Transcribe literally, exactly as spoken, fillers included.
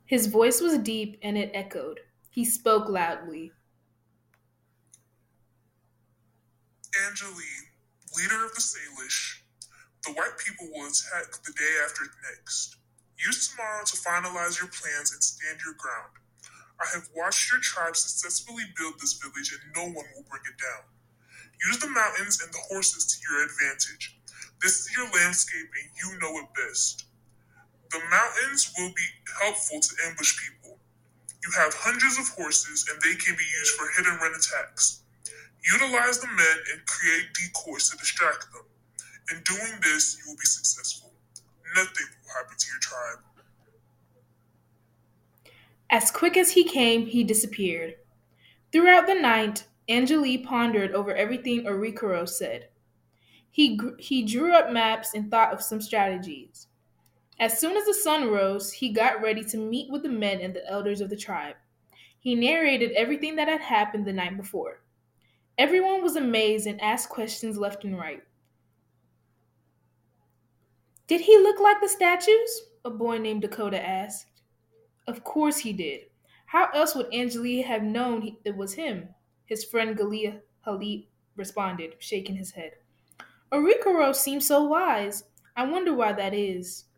His voice was deep and it echoed. He spoke loudly. Angeli, leader of the Salish, the white people will attack the day after next. Use tomorrow to finalize your plans and stand your ground. I have watched your tribe successfully build this village and no one will bring it down. Use the mountains and the horses to your advantage. This is your landscape and you know it best. The mountains will be helpful to ambush people. You have hundreds of horses and they can be used for hit and run attacks. Utilize the men and create decoys to distract them. In doing this, you will be successful. Nothing will happen to your tribe. As quick as he came, he disappeared. Throughout the night, Angeli pondered over everything Orikuro said. He, gr- he drew up maps and thought of some strategies. As soon as the sun rose, he got ready to meet with the men and the elders of the tribe. He narrated everything that had happened the night before. Everyone was amazed and asked questions left and right. Did he look like the statues? A boy named Dakota asked. Of course he did. How else would Angeli have known he- it was him? His friend Galia Halid responded, shaking his head. Orikuro seems so wise. I wonder why that is.